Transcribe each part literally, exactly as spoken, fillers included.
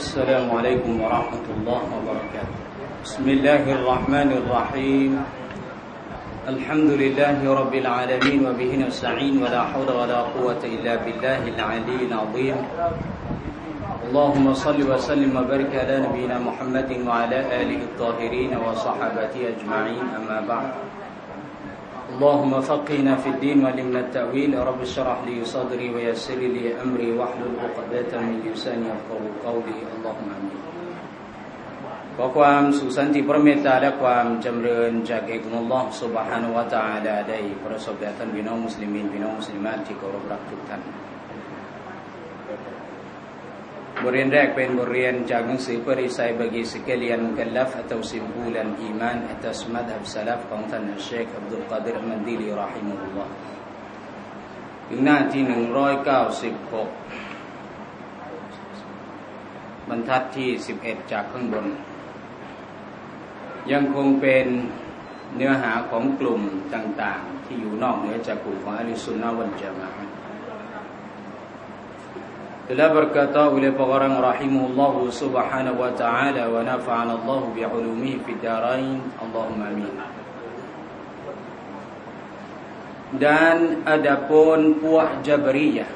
السلام عليكم ورحمة الله وبركاته بسم الله الرحمن الرحيم الحمد لله رب العالمين وبه نستعين ولا حول ولا قوة إلا بالله العلي العظيم اللهم صل وسلم وبارك على نبينا محمد وعلى آله الطاهرين وصحابته أجمعين أما بعد اللهم فقهنا في الدين وعلمنا التأويل رب اشرح لي صدري ويسر لي أمري واحلل عقدة من لساني يفقهوا قولي اللهم آمين ขอความสุขสันติพระเมตตาและความจำเริญจากเอกอัลลอฮฺซุบฮานะฮูวะตะอาลาได้ประสบแด่ท่านพี่น้องมุสลิมีนพี่น้องมุสลิมาตที่เคารพรักทุกท่านบทเรียนแรกเป็นบทเรียนจากหนังสือปริษัยบากีสเกเลียนมุกัลลัฟอัตตอซิมบูลันอีมานอัตตัสมัดอับซะลัฟของท่านอัชเชคอับดุลกอดิรมันดีลีเราะฮิมะฮุลลอฮ์ถึงหน้าที่หนึ่งร้อยเก้าสิบหกบรรทัดที่สิบเอ็ดจากข้างบนยังคงเป็นเนื้อหาของกลุ่มต่างๆที่อยู่นอกเหนือจากกลุ่มของอะห์ลุสซุนนะฮ์วัลญะมาอะห์telah berkata oleh pengarang rahimahullah subhanahu wa ta'ala wa nafa'ana Allah bi'ulumihi fid darain Allahumma amin. Dan adapun puak Jabriyah,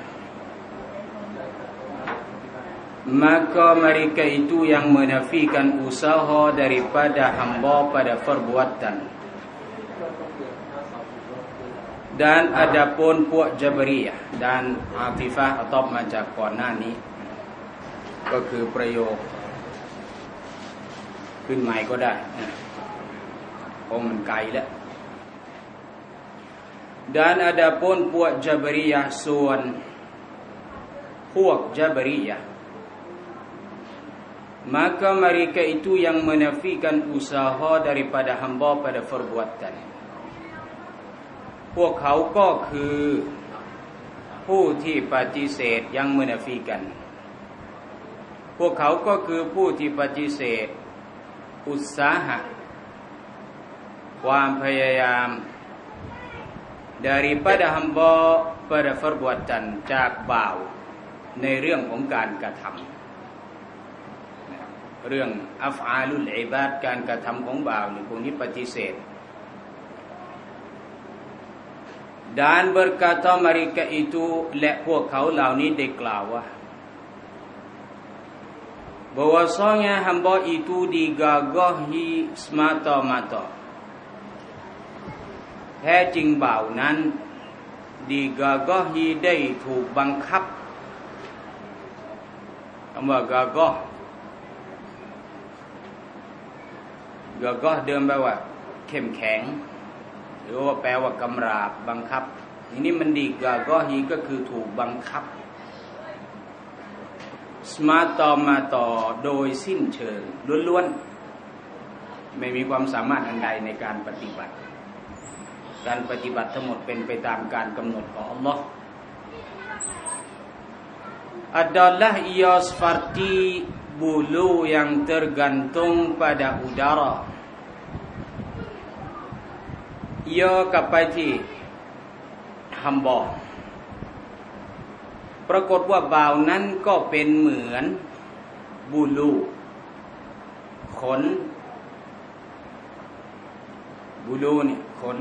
maka mereka itu yang menafikan usaha daripada hamba pada perbuatan. Dan adapun puak Jabriyah dan Atifah atau มาจากก่อนหน้านี้ก็คือประโยคขึ้นใหม่ก็ได้เพราะมันไกลแล้ว dan adapun puak Jabriyah ส่วนพวก Jabriyah maka mereka itu yang menafikan usaha daripada hamba pada perbuatanพวกเขาก็คือผู้ที่ปฏิเสธยังมุนาฟิกันพวกเขาก็คือผู้ที่ปฏิเสธอุตสาหะความพยายาม daripada hamba pada perbuatan จากบ่าวในเรื่องของการกระทำเรื่องอัฟอาลุลอิบาดการกระทำของบ่าวนี่พวกนี้ปฏิเสธdan berkata mereka itu และพวกเขาเหล่านี้ได้กล่าวว่า bahwasanya hamba itu digagahi semata-mata แท้จริงบ่าวนั้น digagahi ได้ถูกบังคับคำว่า gagah gagah เดิมแปลว่าเข้มแข็งหรือว่าแปลว่ากำราบบังคับทีนี้มันดีกาก็ฮีก็คือถูกบังคับสมาตอมาต่อโดยสิ้นเชิงล้วนๆไม่มีความสามารถอันใดในการปฏิบัติการปฏิบัติทั้งหมดเป็นไปตามการกำหนดของอัลลอฮ์ adalah ia seperti bulu yang tergantung pada udara ia กลับไปที่ฮัมบอปรากฏว่าบ่าวนั้นก็เป็นเหมือนบูลูขนบูลูนี่ขน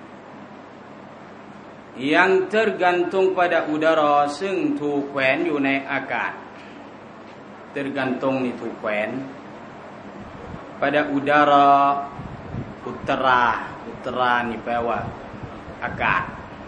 yang tergantung pada udara ซึ่งถูกแขวนอยู่ในอากาศ tergantung นี่ถูกแขวน pada udara อุตราอุตรานี่แปลว่าอากาศ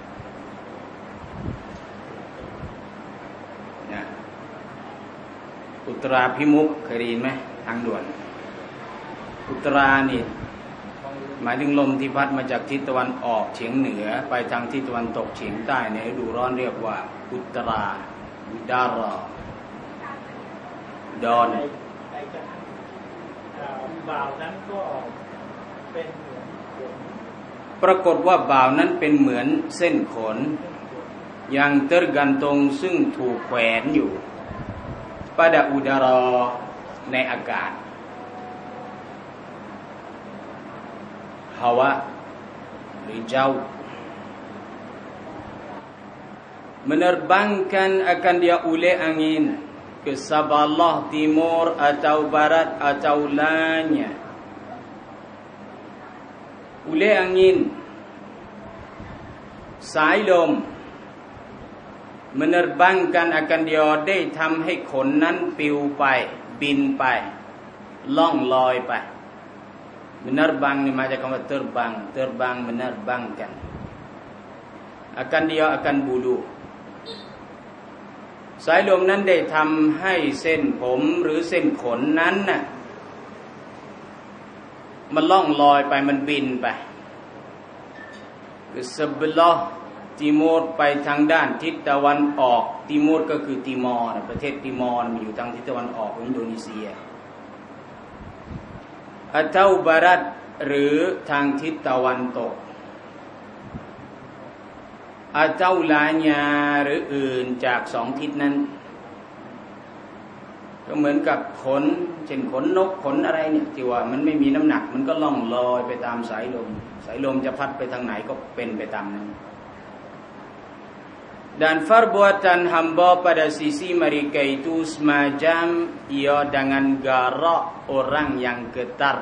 นะอุตราพิมุขเคยได้ยินไหมทางด่วนอุตรานี่หมายถึงลมที่พัดมาจากทิศตะวันออกเฉียงเหนือไปทางทิศตะวันตกเฉียงใต้ในฤดูร้อนเรียกว่าอุตราอุดาราดอนบ่าวนั้นก็เป็นปรากฏว่าบ่าวนั้นเป็นเหมือนเส้นขนยังเตอร์กันตรงซึ่งถูกแขวนอยู่ pada udara ในอากาศ hawa หรือเจ้า menerbangkan akan dia oleh angin ke sebelah timur atau barat atau lainnya oleh angin, sายลม menerbangkan akan dia ได้ทำให้ขนนั้นปลิวไปบินไปล่องลอยไป menerbang ni macam kata terbang terbang menerbangkan akan dia akan bulu สายลมนั้นได้ทำให้เส้นผมหรือเส้นขนนั้นน่ะมันล่องลอยไปมันบินไปคือ sebelah timur ไปทางด้านทิศตะวันออก timur ก็คือติมอร์ประเทศติมอร์มันอยู่ทางทิศตะวันออกของอินโดนีเซีย atau barat หรือทางทิศตะวันตก atau lainnya หรืออื่นจากสองทิศนั้นก็เหมือนกับขนเช่นขนนกขนอะไรเนี่ยที่ว่ามันไม่มีน้ำหนักมันก็ล่องลอยไปตามสายลมสายลมจะพัดไปทางไหนก็เป็นไปตามนั้น dan perbuatan hamba pada sisi mereka itu semacam ia dengan garak orang yang getar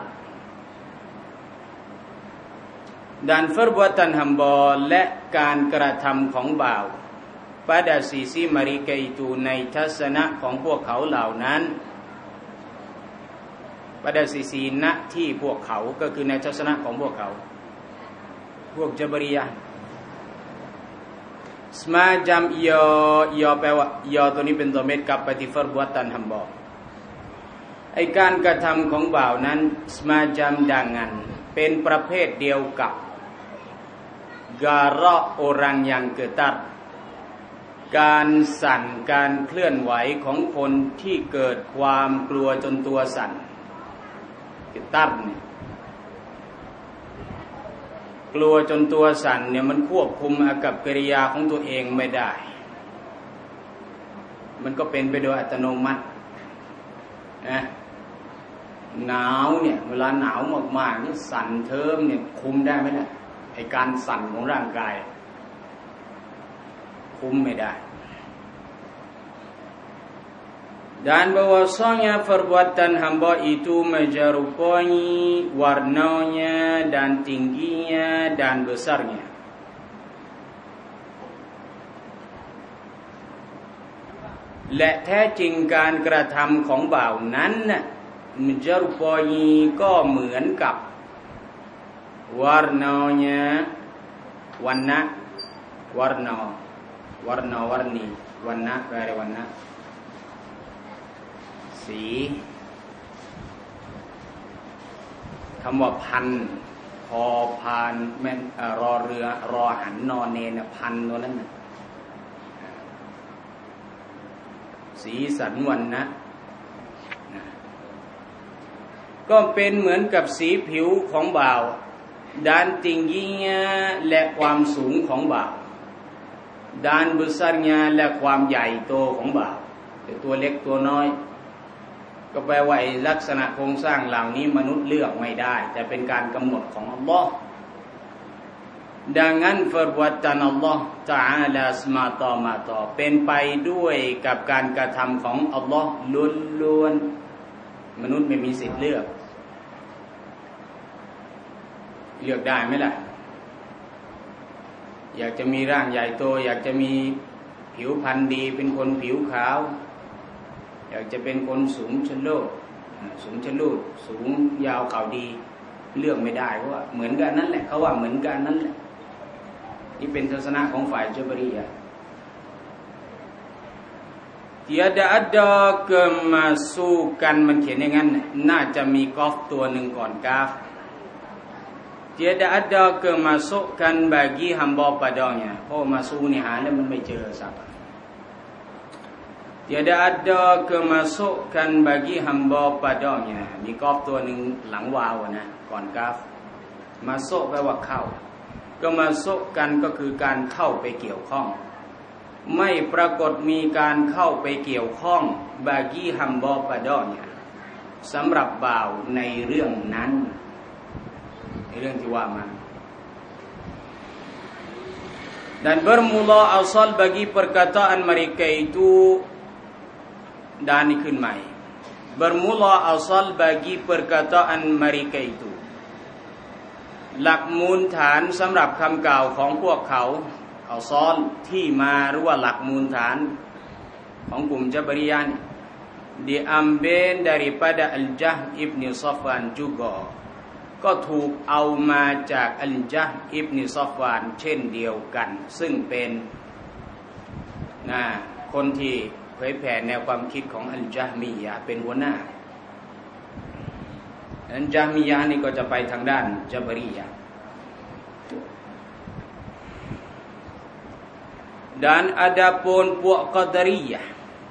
dan perbuatan hamba และการกระทำของบ่าว pada sisi mereka itu ในทัศนะของพวกเขาเหล่านั้น pada sisi ณที่พวกเขาก็คือในทัศนะของพวกเขาพวกจับรียะห์ semacam ia ia แปลว่า ia ตัวนี้เป็นตัวเม็ดกลับไปที่ perbuatan hamba ไอ้การกระทำของบ่าวนั้น semacam dengan เป็นประเภทเดียวกับ garak orang yang getar การสั่นการเคลื่อนไหวของคนที่เกิดความกลัวจนตัวสั่น getar เนี่ยกลัวจนตัวสั่นเนี่ยมันควบคุมอากับกิริยาของตัวเองไม่ได้มันก็เป็นไปโดยอัตโนมัตินะหนาวเนี่ยเวลาหนาวมากๆนี่สั่นเทิมเนี่ยคุมได้ไหมล่ะไอ้การสั่นของร่างกายคุมไม่ได้ dan bahwasanya perbuatan hamba itu menyerupai warnanya dan tingginya dan besarnyaและแท้จริงการกระทำของบ่าวนั้นน่ะmenyerupai ก็เหมือนกับ warnanya วันนะ warna warna warni วันนะแปลว่าวันนะสีคำว่าพันพอพานแม่นรอเรือรอหันนอนเนนพันตัวนั้นน่ะสีสันวันนะก็เป็นเหมือนกับสีผิวของบ่าวด้านติงยีญะและความสูงของบ่าวด้านบุษรญะและความใหญ่โตของบ่าวแต่ตัวเล็กตัวน้อยก็แปลว่าลักษณะโครงสร้างเหล่านี้มนุษย์เลือกไม่ได้แต่เป็นการกำหนดของอัลลอฮ์ดังนั้น perbuatan Allah Taala semata-mata เป็นไปด้วยกับการกระทำของอัลลอฮ์ล้วนๆมนุษย์ไม่มีสิทธิ์เลือกเลือกได้ไหมล่ะอยากจะมีร่างใหญ่โตอยากจะมีผิวพรรณดีเป็นคนผิวขาวอยากจะเป็นคนสูงชะโลดสูงชะลูดสูงยาวเข่าดีเลือกไม่ได้เพราะว่าเหมือนกันนั่นแหละเขาว่าเหมือนกันนั่นแหละนี่เป็นทัศนะของฝ่ายจับรียะห์ tiada ada kemasukan มันเขียนอย่างนั้นน่าจะมีกอฟตัวหนึ่งก่อนกาฟ tiada ada kemasukan bagi hamba padanya เพราะมาซูนี่หาแล้วมันไม่เจอสักtiada ada kemasukan bagi hamba padanya มีกอฟตัวหนึ่งหลังวาวนะก่อนกาฟมาโซแปลว่าเข้าก็มาโซกันก็คือการเข้าไปเกี่ยวข้องไม่ปรากฏมีการเข้าไปเกี่ยวข้องบากีฮัมบอปะดอเนี่ยสำหรับบ่าวในเรื่องนั้นในเรื่องที่ว่ามา dan bermula asal bagi perkataan mereka itu dan iniขึ้นใหม่ bermula asal bagi perkataan mereka itu หลักมูลฐานสำหรับคำกล่าวของพวกเขาอัลซอลที่มาหรือว่าหลักมูลฐานของกลุ่มจับรียะห์ diambil daripada Al-Jahm ibn Safwan juga ก็ถูกเอามาจาก Al-Jahm ibn Safwan เช่นเดียวกันซึ่งเป็นนะคนที่เผยแผ่แนวความคิดของ Al-Jahmiyah เป็นหัวหน้าดังนั้น Jahmiyah นี่ก็จะไปทางด้านจับรียะห์ dan adapun puak Qadariyah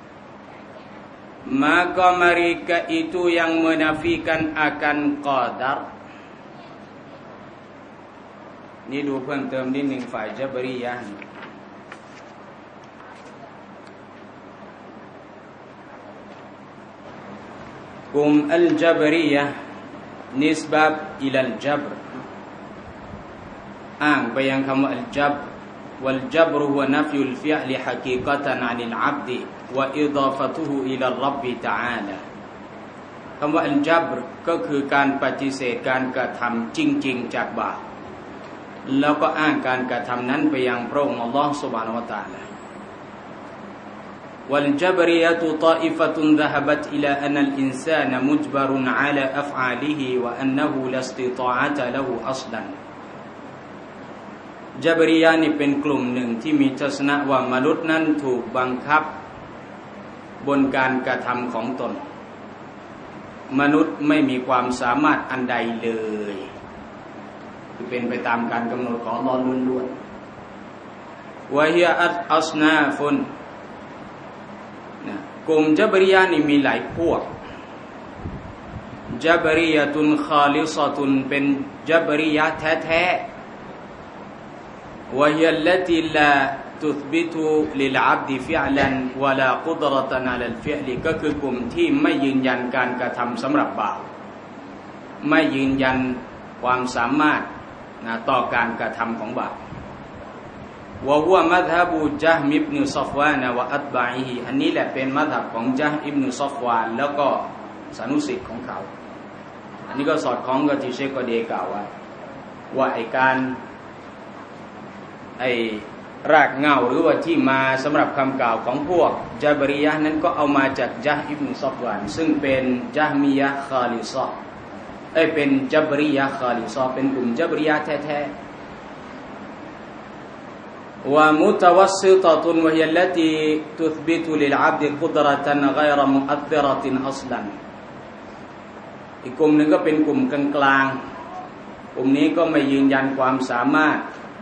maka mereka itu yang menafikan akan qadar นี่ดูเพิ่มเติมนิดนึงฝ่ายจับรียะห์กลุ่มอัลจับรียะห์นิสบับอิลัลจับรอ้างไปยังคำว่าอัลจับรوالجبر هو نفي الفعل حقيقة عن العبد وإضافته إلى الرب تعالى คำว่าอัลจับรก็คือการปฏิเสธการกระทำจริงๆจากบาปแล้วก็อ้างการกระทำนั้นไปยังพระองค์อัลลอฮฺ سبحانه และ تعالى والجبرية طائفة ذهبت إلى أن الإنسان مجبر على أفعاله وأنه لا استطاعة له أصلاจับรียะห์นี่เป็นกลุ่มหนึ่งที่มีทัศนะว่ามนุษย์นั้นถูกบังคับบนการกระทำของตนมนุษย์ไม่มีความสามารถอันใดเลยคือเป็นไปตามการกำหนดของอัลเลาะห์ล้วนๆวะฮิยะอัสนาฟุนนะกลุ่มจับรียะห์นี่มีหลายพวกจับรียะตุนคอลิซะตุนเป็นจับรียะห์แท้ๆوهي التي لا تثبت للعبد فعلا ولا قدرة على الفعل ก็คือกลุ่มที่ไม่ยืนยันการกระทำสำหรับบ่าวไม่ยืนยันความสามารถนะต่อการกระทำของบ่าว وهو مذهب جهم بن صفوان وأتباعه อันนี้แหละเป็นมัธฮับของญะห์อิบนุศอฟวานแล้วก็สานุสิทธิ์ของเขาอันนี้ก็สอดคล้องกับที่เชคกอเดกล่าวว่าว่าไอ้การไอ้รากเหง้าหรือว่าที่มาสำหรับคำกล่าวของพวกจับรียะห์นั้นก็เอามาจากญะห์อิบนุศอฟวานซึ่งเป็นญะฮ์มียะห์คอลิซะห์เอ้ยเป็นจับรียะห์คอลิซะห์เป็นกลุ่มจับรียะห์แท้ๆว่ามุตวัสซิตะตุนวะฮิยะลลัตีตุธบิตุลิลอับดิกุดเราะตันฆอยรมุอัฏเราะตินอัศลันอีกกลุ่มนึงก็เป็นกลุ่มกลางๆกลุ่มนี้ก็ไม่ยืนยันความสามารถ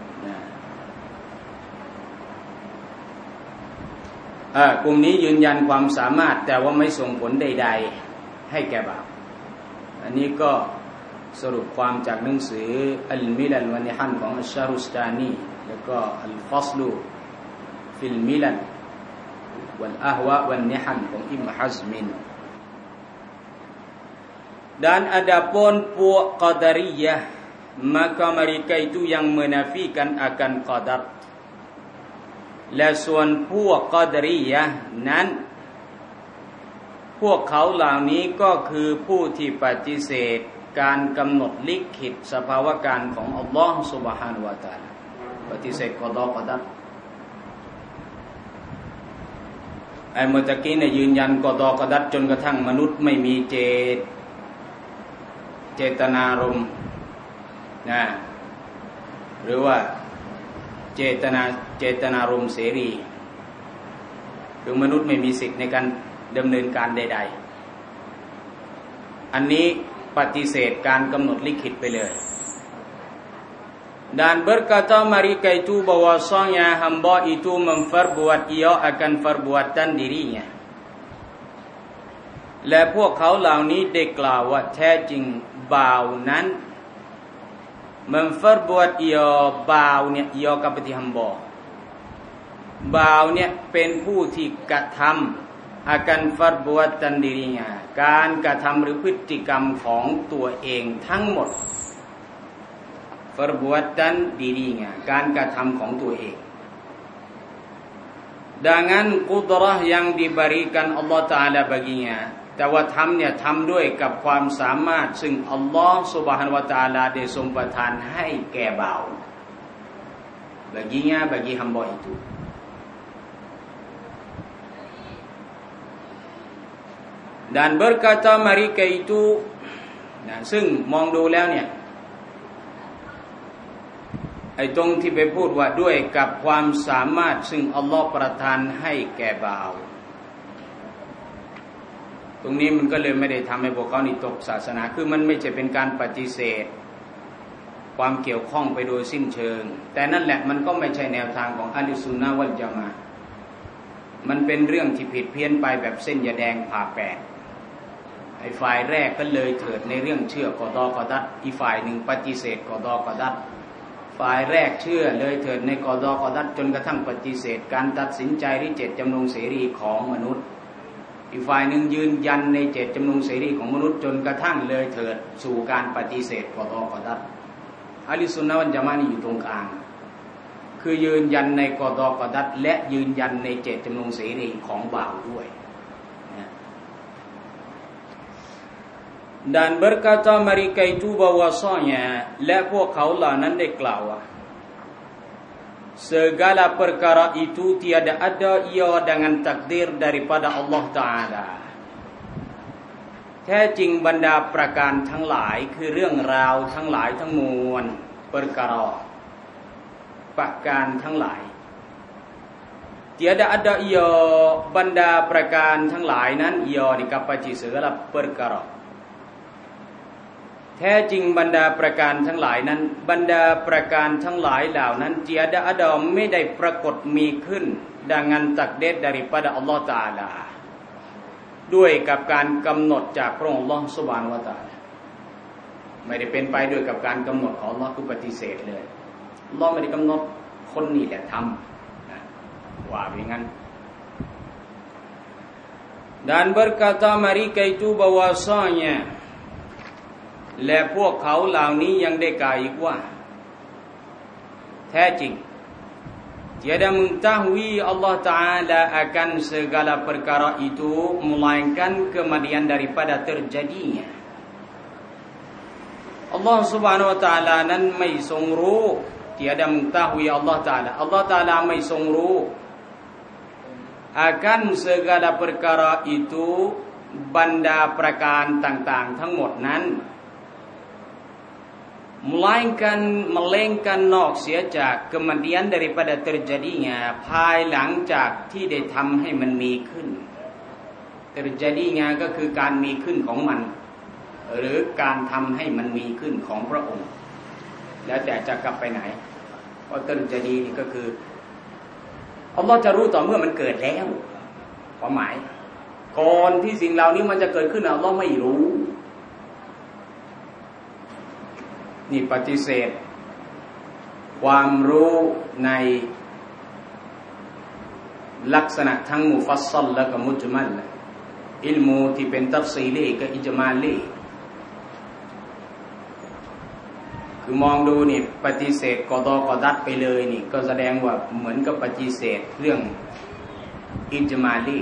กลุ่มนี้ยืนยันความสามารถแต่ว่าไม่ส่งผลใดๆให้แก่บ่าวอันนี้ก็สรุปความจากหนังสืออัลมิลันวะนิฮันของอัชชารุสตานีแล้วก็อัลฟัศลุฟิลมิลันวัลอะฮวะวัลนิฮันของอิบนุฮัซมิน dan adapun puak Qadariyah maka mereka itu yang menafikan akan qadarและส่วนพวกกอดารียะห์นั้นพวกเขาเหล่านี้ก็คือผู้ที่ปฏิเสธการกำหนดลิขิตสภาวะการของอัลลอฮฺซุบฮานะฮูวะตะอาลาปฏิเสธกอฎอกอดัรไอ้เมื่อตะกี้เนี่ยยืนยันกอฎอกอดัรจนกระทั่งมนุษย์ไม่มีเจตเจตนารมณ์นะหรือว่าเจตนาเจตนารมณ์เสรีคือมนุษย์ไม่มีสิทธิ์ในการดำเนินการใดๆอันนี้ปฏิเสธการกำหนดลิขิตไปเลย dan berkata mereka itu bahwasanya hamba itu memperbuat ia akan perbuatan dirinya และพวกเขาเหล่านี้ได้กล่าวว่าแท้จริงบ่าวนั้น memperbuat ia บ่าวเนี่ย ia กับปฏิหัมบอบ่าวเนี่ยเป็นผู้ที่กระทำ akan perbuatan dirinya การกระทำหรือพฤติกรรมของตัวเองทั้งหมด perbuatan dirinya การกระทำของตัวเอง dengan qudrah yang diberikan Allah Ta'ala baginya. แต่ว่าทำเนี่ยทำด้วยกับความสามารถซึ่งอัลลอฮฺซุบฮานะฮูวะตะอาลาได้ทรงประทานให้แก่บ่าว baginya bagi hamba itu. Dan berkata mereka itu, nah, ซึ่งมองดูแล้วเนี่ยไอ้ตรงที่ไปพูดว่าด้วยกับความสามารถซึ่งอัลลอฮฺประทานให้แก่บ่าวตรงนี้มันก็เลยไม่ได้ทำให้พวกเขานี่ตกศาสนาคือมันไม่ใช่เป็นการปฏิเสธความเกี่ยวข้องไปโดยสิ้นเชิงแต่นั่นแหละมันก็ไม่ใช่แนวทางของอะห์ลุสซุนนะฮ์วัลญะมาอะห์มันเป็นเรื่องที่ผิดเพี้ยนไปแบบเส้นยาแดงผ่าแปดไอ้ฝ่ายแรกก็เลยเถิดในเรื่องเชื่อกอฎอกอดัรอีกฝ่ายหนึ่งปฏิเสธกอฎอกอดัรฝ่ายแรกเชื่อเลยเถิดในกอฎอกอดัรจนกระทั่งปฏิเสธการตัดสินใจที่เจตจำนงเสรีของมนุษย์อีกฝ่ายหนึ่งยืนยันในเจตจำนงเสรีของมนุษย์จนกระทั่งเลยเถิดสู่การปฏิเสธกอฎอกอดัรอะห์ลุสซุนนะฮ์วัลญะมาอะห์นี่อยู่ตรงกลางคือยืนยันในกอฎอกอดัรและยืนยันในเจตจำนงเสรีของบ่าวด้วย Dan berkata mereka itu bahwasanya และพวกเขาเหล่านั้นได้กล่าวว่า segala perkara itu tiada ada ia dengan takdir daripada Allah Ta'ala แท้จริงบรรดาประการทั้งหลายคือเรื่องราวทั้งหลายทั้งมวล perkara ประการทั้งหลาย tiada ada ia บรรดาประการทั้งหลายนั้น ia dikapaci segala perkaraแท้จริงบรรดาประการทั้งหลายนั้นบรรดาประการทั้งหลายเหล่านั้นเจียดาอดอมไม่ได้ปรากฏมีขึ้นดังนั้นตักเดดdari pada Allah Taala ด้วยกับการกำหนดจากพระองค์ Allah Subhanahu Wa Taala ไม่ได้เป็นไปด้วยกับการกำหนดของ Allah คือปฏิเสธเลย Allah ไม่ได้กำหนดคนนี่แหละทำนะว่าอย่างนั้น dan berkata mereka itu bahwasanyaและพวกเขาเหล่านี้ยังได้กล่าวอีกว่าแท้จริง tiada mengetahui Allah Ta'ala akan segala perkara itu melainkan kemudian daripada terjadinya Allah Subhanahu Wa Ta'ala นั้นไม่ทรงรู้ tiada mengetahui Allah Ta'ala Allah Ta'ala ไม่ทรงรู้ akan segala perkara itu บรรดาประการต่างๆทั้งหมดนั้นmelainkan melainkan นอกเสียจาก kemudian daripada terjadinya ภายหลังจากที่ได้ทำให้มันมีขึ้น terjadinya ก็คือการมีขึ้นของมันหรือการทำให้มันมีขึ้นของพระองค์แล้วแต่จะกลับไปไหนเพราะ terjadi นี่ก็คืออัลเลาะห์จะรู้ต่อเมื่อมันเกิดแล้วความหมายก่อนที่สิ่งเหล่านี้มันจะเกิดขึ้นอัลเลาะห์ไม่รู้นี่ปฏิเสธความรู้ในลักษณะทั้งมุฟัสซัลและก็มุจมัลอิลมูที่เป็นตัฟซีลีกับอิจมาลีคือมองดูนี่ปฏิเสธกอฎอกอดัรไปเลยนี่ก็แสดงว่าเหมือนกับปฏิเสธเรื่องอิจมาลี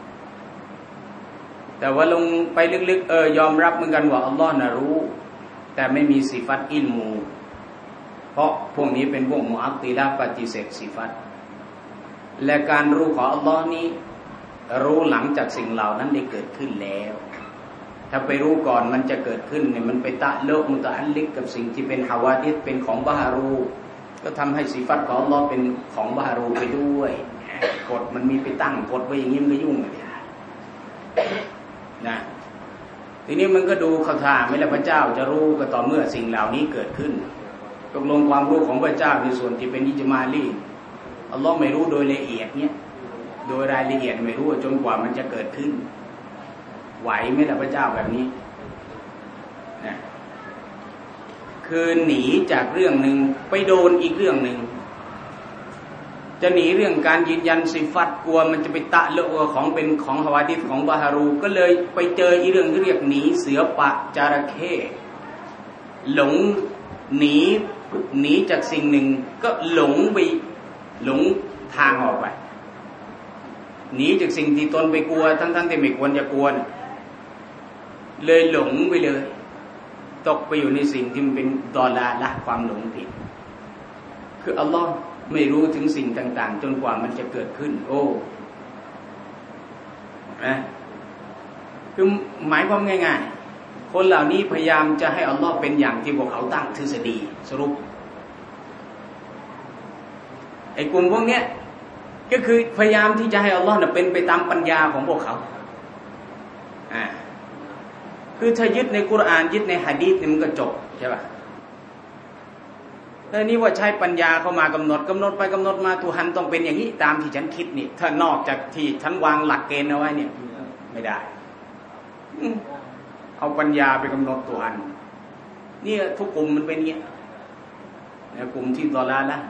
แต่ว่าลงไปลึกๆเออยอมรับเหมือนกันว่าอัลลอฮ์น่ะรู้แต่ไม่มีสิฟัตอิลมูเพราะพวกนี้เป็นพวกมุอัตติละห์ปฏิเสธสิฟัตและการรู้ของอัลลอฮ์นี้รู้หลังจากสิ่งเหล่านั้นได้เกิดขึ้นแล้วถ้าไปรู้ก่อนมันจะเกิดขึ้นเนี่ยมันไปตะเลอะมุตะอัลลิกกับสิ่งที่เป็นฮาวาดิษเป็นของบาฮารูก็ทำให้สิฟัตของอัลลอฮ์เป็นของบาฮารูไปด้วยกฎมันมีไปตั้งกฎไว้อย่างนี้มันก็ยุ่งเลยนะทีนี้มันก็ดูเข้าท่าไม่ละพระเจ้าจะรู้ก็ต่อเมื่อสิ่งเหล่านี้เกิดขึ้นตกลงความรู้ของพระเจ้าในส่วนที่เป็นอิจมาลีอัลลอฮ์ไม่รู้โดยละเอียดเนี่ยโดยรายละเอียดไม่รู้จนกว่ามันจะเกิดขึ้นไหวไหมล่ะพระเจ้าแบบนี้นะคือหนีจากเรื่องหนึ่งไปโดนอีกเรื่องหนึ่งจะหนีเรื่องการยืนยันสิฟัตกลัวมันจะไปตะเลอะของเป็นของฮาวาดิษของบาฮารูก็เลยไปเจออีเรื่องที่เรียกหนีเสือปะจระเข้หลงหนีหนีจากสิ่งหนึ่งก็หลงไปหลงทางออกไปหนีจากสิ่งที่ตนไปกลัวทั้งๆที่ไม่ควรจะกลัวเลยหลงไปเลยตกไปอยู่ในสิ่งที่มันเป็นดอลาละความหลงผิดคืออัลลอฮ์ไม่รู้ถึงสิ่งต่างๆจนกว่ามันจะเกิดขึ้นโอ้นะคือหมายความง่ายๆคนเหล่านี้พยายามจะให้อัลลอฮ์เป็นอย่างที่พวกเขาตั้งทฤษฎีสรุปไอ้กลุ่มพวกเนี้ยก็คือพยายามที่จะให้อัลลอฮ์น่ะเป็นไปตามปัญญาของพวกเขาอ่าคือถ้ายึดในกุรอานยึดในหะดีษนี่มันก็จบใช่ป่ะแล้วนี่ว่าใช้ปัญญาเข้ามากำหนดกำหนดไปกำหนดมาทุกหันต้องเป็นอย่างนี้ตามที่ฉันคิดนี่ถ้านอกจากที่ฉันวางหลักเกณฑ์เอาไว้เนี่ยไม่ได้เอาปัญญาไปกำหนดตัวอันนี่ทุกกลุ่มมันเป็นอย่างนี้นะกลุ่มที่ดอลาละ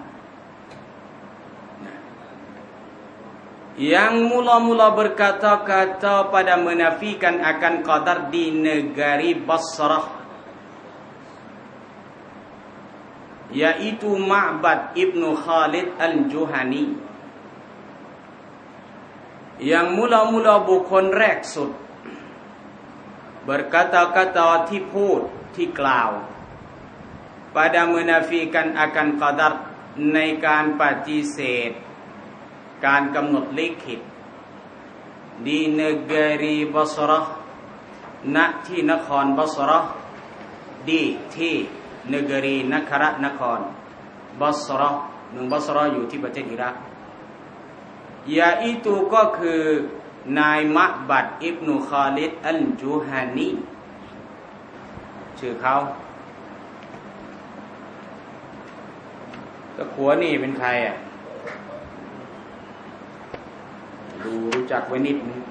yang mula-mula berkata-kata pada menafikan akan qadar di negeri Basrah, yaitu Ma'bad Ibnu Khalid Al-Juhani. Yang mula-mula บุคคลแรกสุด berkata-kata ที่พูดที่กล่าว pada menafikan akan qadar ในการปฏิเสธการกำหนดลิขิตดีเนกรีบัสระณที่นครบัสระดีที่เนกรีนครนครบัสระเมืองบัสระอยู่ที่ประเทศอิรักยาอิตูก็คือนายมะบัดอิบนุคาลิดอัลจูฮานีชื่อเขาตะขัวนี่เป็นใครอ่ะดูรู้จักไว้นิดนึง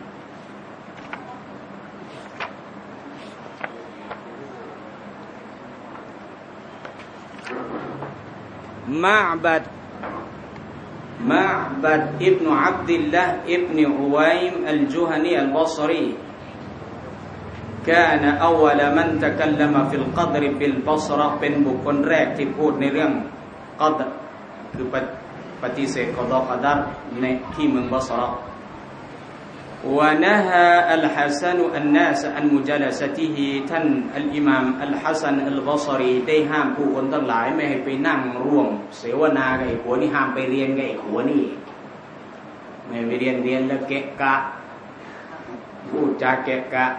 มะบัดมะบัดอิบนุอับดุลลาห์อิบนุอุวัยมอัลจุฮานีอัลบัศรี كان أول من تكلم في القدر بالبصرة เป็นบุคคลแรกที่พูดในเรื่องกัดรคือปฏิเสธกอฎอกัดรในที่เมืองบัศระونهى الحسن الناس عن مجالسته ท่านอัลอิมามอัลฮัสซันอัลบัศรีได้ห้ามผู้คนทั้งหลายไม่ให้ไปนั่งร่วมเสวนากับไอ้หัวนี่ห้ามไปเรียนกับไอ้หัวนี่ไม่ไปเรียนเรียนแล้วเกะกะพูดจาเกะกะ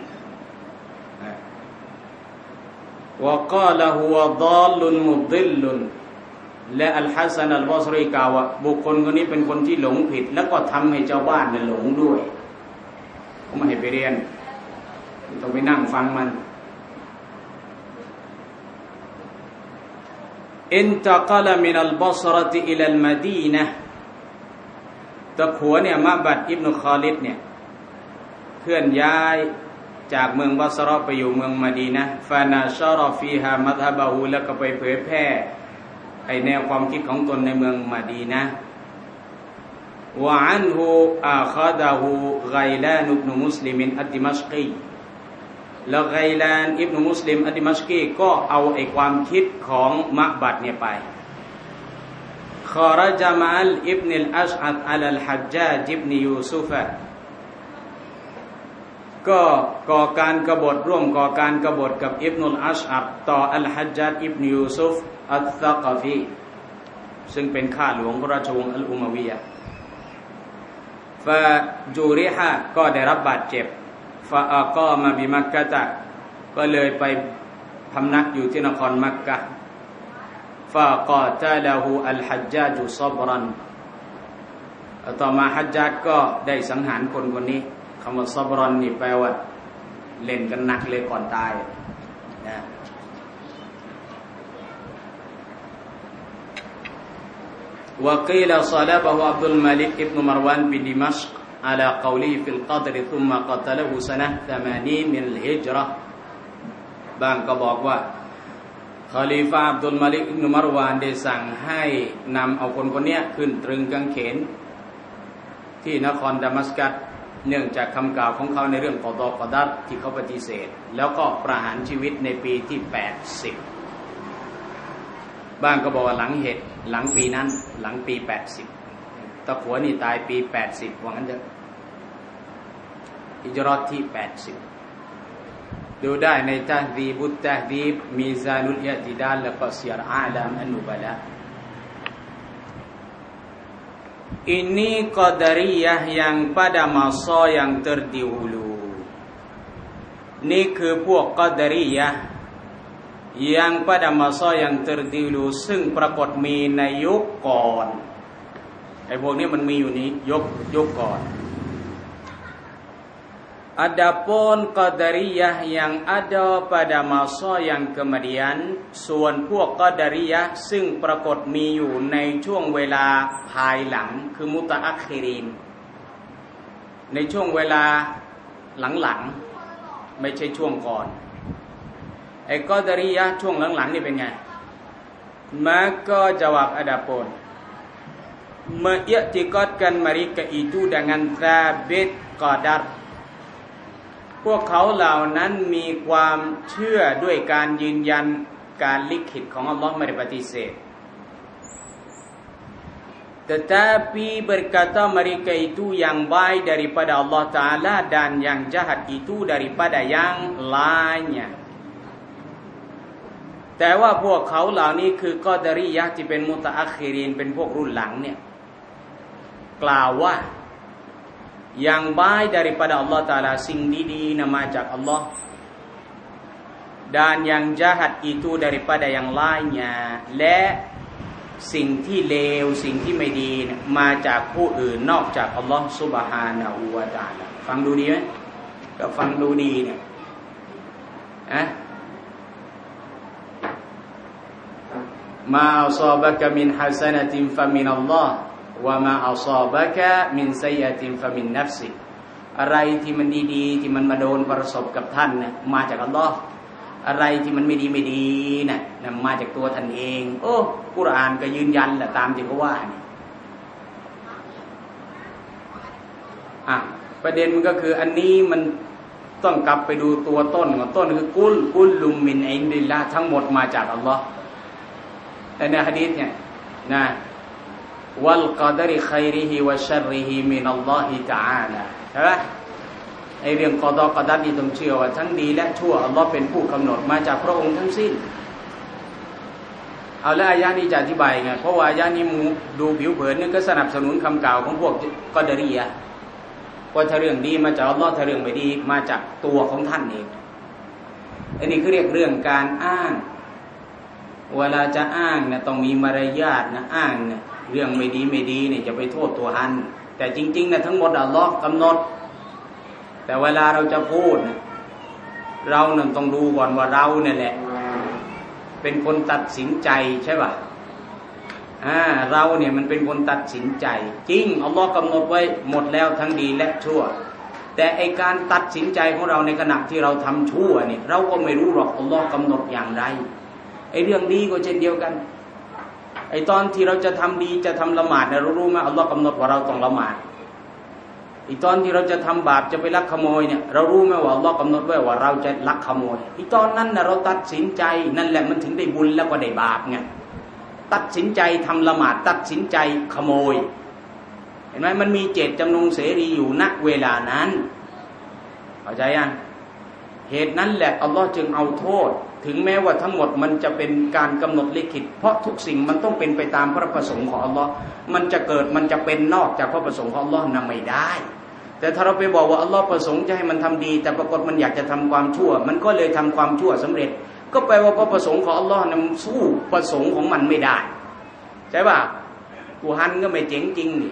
وقال هو ضال مضل และอัลฮัสซันอัลบัศรีกล่าวว่าบุคคลคนนี้เป็นคนที่หลงผิดแล้วก็ทำให้ชาวบ้านเนี่ยหลงด้วยก็ไม่ให้ไปเรียนต้องไปนั่งฟังมันอินตะกะลมินัลบัศรติอิลัลมะดีนะห์ตะขัวเนี่ยมะบัดอิบนุคอลิดเนี่ยเคลื่อนย้ายจากเมืองบัศระไปอยู่เมืองมะดีนะห์ฟานาชะรอฟีฮามัซฮะบะฮูแล้วก็ไปเผยแพร่ไอแนวความคิดของตนในเมืองมะดีนะห์วะอันฮุอาคาดะฮูไกลานอิบนุมุสลิมอัดดิมัชกีแล้วไกลานอิบนุมุสลิมอัดดิมัชกีก็เอาไอความคิดของมะบัดเนี่ยไปคอรจามะอัลอิบนุลอัชอัดอะลัลฮัจญาจอิบนุยูซุฟก็ก่อการกบฏร่วมก่อการกบฏกับอิบนุลอัชอัดต่ออัลฮัจญาจอิบนุยูซุฟอัลซะกอฟีซึ่งเป็นข้าหลวงราชวงศ์อัลอุมัวียะห์ฟะจูริฮะก็ได้รับบาดเจ็บฟะอักอมะบิมักกะตะก็เลยไปพำนักอยู่ที่นครมักกะห์ฟะกอตะละฮูอัลฮัจญาจุซับรันต่อมาฮัจญาจก็ได้สังหารคนคนนี้คำว่าซับรันนี่แปลว่าเล่นกันหนักเลยก่อนตายนะوقيل صلبه عبد الملك ابن مروان بدمشق على قوله في القدر ثم قتله سنة ثمانين من الهجرة บางก็บอกว่าคอลีฟาอับดุลมาลิกอิบนุมารวานได้สั่งให้นำเอาคนคนนี้ขึ้นตรึงกางเขนที่นครดามัสกัสเนื่องจากคำกล่าวของเขาในเรื่องกอฎอกอดัรที่เขาปฏิเสธแล้วก็ประหารชีวิตในปีที่แปดสิบบางก็บอกว่าหลังเหตุหลังปีนั้นหลังปีแปดสิบตะขัวนี่ตายปีแปดสิบว่างั้นเถอะฮิจเราะห์ที่แปดสิบดูได้ในตะดีบุตตะดีบมีซานุลอิอ์ติดาลและก็ซิยรอาลามอันนุบะลา Ini Qadariyah yang pada masa yang terdahulu. Ini คือพวก Qadariyah ยัง pada masa yang terdahulu ซึ่งปรากฏมีในยุคก่อนไอ้พวกนี้มันมีอยู่นี้ยุคยุคก่อน Adapun Qadariyah yang ada pada masa yang kemudian ส่วนพวก Qadariyah ซึ่งปรากฏมีอยู่ในช่วงเวลาภายหลังคือมุตะอัคคิรินในช่วงเวลาหลังๆไม่ใช่ช่วงก่อนไอ้ Qadariyah ช่วงหลังๆนี่เป็นไง maka jawab adapun mengi'tiqadkan mereka itu dengan tsabit qadarพวกเขาเหล่านั้นมีความเชื่อด้วยการยืนยันการลิขิตของอัลลอฮ์ไม่ได้ปฏิเสธ tetapi berkata mereka itu yang baik daripada Allah Ta'ala dan yang jahat itu daripada yang lainnya แต่ว่าพวกเขาเหล่านี้คือกอดารียะห์ที่เป็นมุตะอัคคิรินเป็นพวกรุ่นหลังเนี่ยกล่าวว่าyang baik daripada Allah Ta'ala สิ่งดีๆนะมาจากอัลลอฮ์ dan yang jahat itu daripada yang lainnya และสิ่งที่เลวสิ่งที่ไม่ดีนะมาจากผู้อื่นนอกจากอัลลอฮ์ซุบฮานะฮูวะตะอาลาฟังดูดีไหมก็ฟังดูดีเนี่ยอะมาอัศอบะกะมินฮัสนะตินฟะมินัลลอฮ์ว่ามาอัศอบะกะมินซัยยะตินฟะมินนัฟซิอะไรที่มันดีๆที่มันมาโดนประสบกับท่านนะมาจากอัลลอฮ์อะไรที่มันไม่ดีไม่ดีนะนะมาจากตัวท่านเองโอ้กุรอานก็ยืนยันแหละตามที่เขาว่านี่อ่ะประเด็นมันก็คืออันนี้มันต้องกลับไปดูตัวต้นของต้นคือกุลกุลลุมมินอินดิลลาห์ทั้งหมดมาจากอัลลอฮ์แต่ในหะดีษเนี่ยนะวัลกอดริคัยริฮิวะชัรริฮิมินัลลอฮิตะอาลาใช่ไหมไอ้เรื่องกอฎอกอดัรนี่ต้องเชื่อว่าทั้งดีและชั่วอัลลอฮ์เป็นผู้กำหนดมาจากพระองค์ทั้งสิ้นเอาแล้วอายะนี้จะอธิบายไงเพราะว่าอายะนี้ดูผิวเผินนี่ก็สนับสนุนคำกล่าวของพวกกอดารียะห์ว่าถ้าเรื่องดีมาจากอัลลอฮ์ถ้าเรื่องไม่ดีมาจากตัวของท่านเองอันนี้คือเรียกเรื่องการอ้างเวลาจะอ้างนะต้องมีมารยาทนะอ้างนะเรื่องไม่ดีไม่ดีเนี่ยจะไปโทษตัวท่านแต่จริงๆนะทั้งหมดอัลลอฮ์กำหนดแต่เวลาเราจะพูดนะเราเนี่ยต้องดูก่อนว่าเราเนี่ยแหละเป็นคนตัดสินใจใช่ป่ะอ่าเราเนี่ยมันเป็นคนตัดสินใจจริงอัลลอฮ์กำหนดไว้หมดแล้วทั้งดีและชั่วแต่ไอการตัดสินใจของเราในขณะที่เราทำชั่วเนี่ยเราก็ไม่รู้หรอกอัลลอฮ์กำหนดอย่างไรไอเรื่องดีก็เช่นเดียวกันไอตอนที่เราจะทำดีจะทำละหมาดเนี่ยเรารู้ไหมอัลลอฮ์กำหนดว่าเราต้องละหมาดอีตอนที่เราจะทำบาปจะไปลักขโมยเนี่ยเรารู้ไหมว่าอัลลอฮ์กำหนดไว้ว่าเราจะลักขโมยอีตอนนั้นนะเราตัดสินใจนั่นแหละมันถึงได้บุญแล้วก็ได้บาปไงตัดสินใจทำละหมาดตัดสินใจขโมยเห็นไหมมันมีเจตจำนงเสรีอยู่ณเวลานั้นเข้าใจยังเหตุนั้นแหละอัลลอฮ์จึงเอาโทษถึงแม้ว่าทั้งหมดมันจะเป็นการกำหนดลิขิตเพราะทุกสิ่งมันต้องเป็นไปตามพระประสงค์ของอัลลอฮ์มันจะเกิดมันจะเป็นนอกจากพระประสงค์ของอัลลอฮ์นั้นไม่ได้แต่ถ้าเราไปบอกว่าอัลลอฮ์ประสงค์จะให้มันทำดีแต่ปรากฏมันอยากจะทำความชั่วมันก็เลยทำความชั่วสำเร็จก็แปลว่าพระประสงค์ของอัลลอฮ์นั้นสู้ประสงค์ของมันไม่ได้ใช่ป่ะกูฮันก็ไม่เจ๋งจริงนี่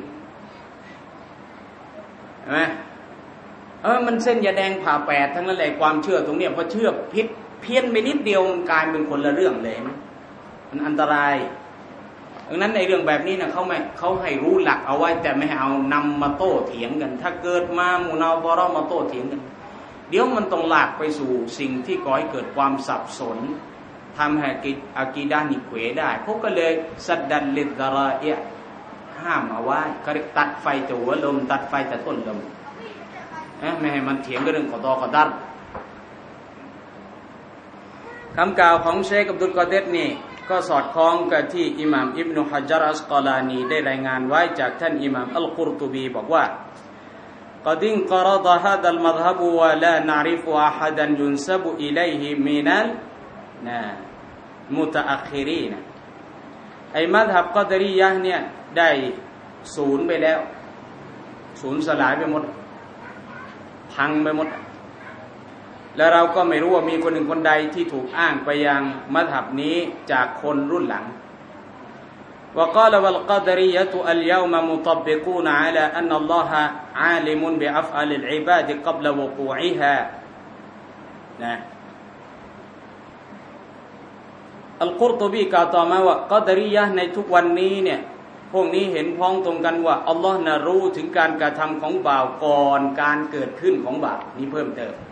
ใช่ไหมเออมันเส้นยาแดงผ่าแปดทั้งนั้นแหละความเชื่อตรงเนี้ยพอเชื่อพิษเพี้ยนไปนิดเดียวมันกลายเป็นคนละเรื่องเลยมันอันตรายดังนั้นในเรื่องแบบนี้นะเขาไม่เขาให้รู้หลักเอาไว้แต่ไม่ให้เอานำมาโต้เถียงกันถ้าเกิดมามูนาบอเรามาโต้เถียงกันเดี๋ยวมันต้องลากไปสู่สิ่งที่ก่อให้เกิดความสับสนทำให้อากีดานิเขวได้เขาก็เลยสัดดันลิดดาราเอะห้ามเอาไว้เขาเรียกตัดไฟแต่หัวลมตัดไฟแต่ต้นลมไม่ให้มันเถียงกันเรื่องกอฎอกอดัรคำกล่าวของเชคอับดุลกอเดรนี่ก็สอดคล้องกับที่อิหม่ามอิบนุฮัจญัรอัสกอลานีได้รายงานไว้จากท่านอิหม่ามอัลกุรตุบีบอกว่าقد انقرض هذا المذهب ولا نعرف أحدا ينسب إليه من المتأخرين ไอ้มัซฮับกอดรียะห์เนี่ยได้สูญไปแล้วสูญสลายไปหมดพังไปหมดแล้วเราก็ไม่รู้ว่ามีคนหนึ่งคนใดที่ถูกอ้างไปยังมัซฮับนี้จากคนรุ่นหลังوقال والقدرية اليوم مطبقون على أن الله عالم بأفعال العباد قبل وقوعها นะอัลกุรตุบีกล่าวต่อมาว่ากอดรียะห์ในทุกวันนี้เนี่ยพวกนี้เห็นพ้องตรงกันว่าอัลลอฮ์น่ะรู้ถึงการกระทำของบ่าวก่อนการเกิดขึ้นของบ่าวนี่เพิ่มเติม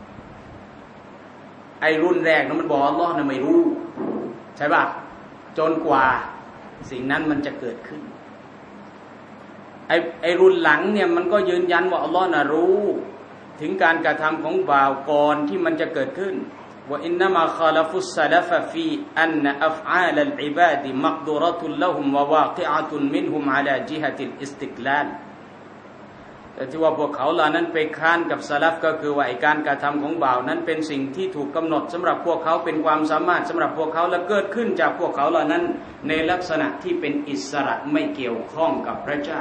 ไอ้รุ่นแรกนั้นมันบอกอัลลอฮ์น่ะไม่รู้ใช่ป่ะจนกว่าสิ่งนั้นมันจะเกิดขึ้นไอ้ไอ้รุ่นหลังเนี่ยมันก็ยืนยันว่าอัลลอฮ์น่ะรู้ถึงการกระทำของบ่าวก่อนที่มันจะเกิดขึ้นว่าอินนามาคาลฟุสซะลฟฟีอันอัฟอาลอัลอิบาดมักดูรตุลละฮุมวะวากิอะตุนมินฮุมอะลาจิฮะติลอิสติกลาลแต่ที่ว่าพวกเขาเหล่านั้นไปค้านกับซะลัฟก็คือว่าไอ้การกระทำของบ่าวนั้นเป็นสิ่งที่ถูกกำหนดสำหรับพวกเขาเป็นความสามารถสำหรับพวกเขาและเกิดขึ้นจากพวกเขาเหล่านั้นในลักษณะที่เป็นอิสระไม่เกี่ยวข้องกับพระเจ้า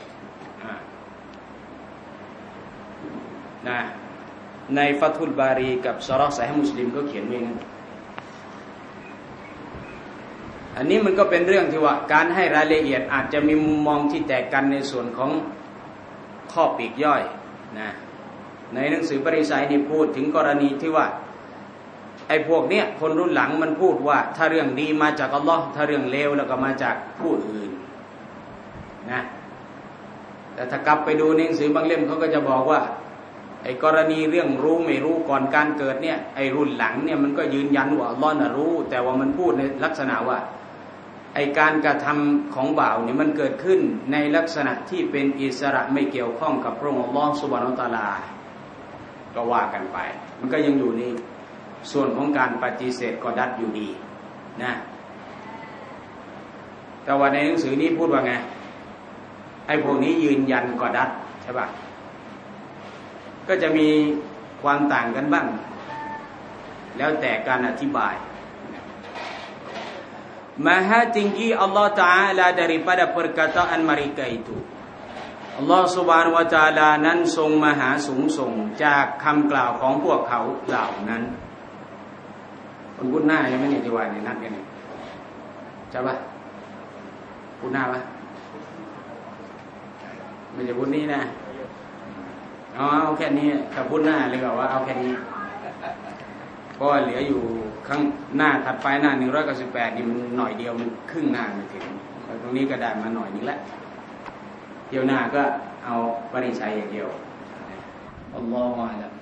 นะในฟัตุลบารีกับชะเราะห์ซอฮีฮ์มุสลิมก็เขียนไว้งั้นอันนี้มันก็เป็นเรื่องที่ว่าการให้รายละเอียดอาจจะมีมุมมองที่แตกกันในส่วนของข้อปลีกย่อยนะในหนังสือปริษัยนี่พูดถึงกรณีที่ว่าไอ้พวกเนี้ยคนรุ่นหลังมันพูดว่าถ้าเรื่องดีมาจากอัลลอฮ์ถ้าเรื่องเลวแล้วก็มาจากผู้อื่นนะแต่ถ้ากลับไปดูในหนังสือบางเล่มเขาก็จะบอกว่าไอ้กรณีเรื่องรู้ไม่รู้ก่อนการเกิดเนี่ยไอ้รุ่นหลังเนี่ยมันก็ยืนยันว่าอัลลอฮ์น่ะรู้แต่ว่ามันพูดในลักษณะว่าไอ้การกระทำของบ่าวเนี่ยมันเกิดขึ้นในลักษณะที่เป็นอิสระไม่เกี่ยวข้องกับพระองค์อัลลอฮ์ซุบฮานะฮูวะตะอาลาก็ว่ากันไปมันก็ยังอยู่ในส่วนของการปฏิเสธกอดัตอยู่ดีนะแต่ว่าในหนังสือนี้พูดว่าไงไอ้พวกนี้ยืนยันกอดัตใช่ป่ะก็จะมีความต่างกันบ้างแล้วแต่การอธิบายMaha tinggi Allah Ta'ala daripada perkataan mereka itu Allah Subhanahu Wa Ta'ala นั้นทรงมหาสูงส่งจากคำกล่าวของพวกเขาเหล่านั้นคนพูดหน้ายังไม่เนี่ยที่ว่าเนี่ยนัดกันเนี่ยใช่ปะพูดหน้าปะไม่ใช่พูดนี้นะอ๋อเอาแค่นี้ถ้าพูดหน้าเลยก็ว่าเอาแค่นี้เพราะเหลืออยู่ข้างหน้าถัดไปหน้าหนึ่งร้อยเก้าสิบแปดนี่มันหน่อยเดียวมันครึ่งหน้าไม่ถึงตรงนี้ก็ได้มาหน่อยนึงแล้วเที่ยวหน้าก็เอาปริชัยอย่างเดียวอัลลอฮฺวะอัลลัม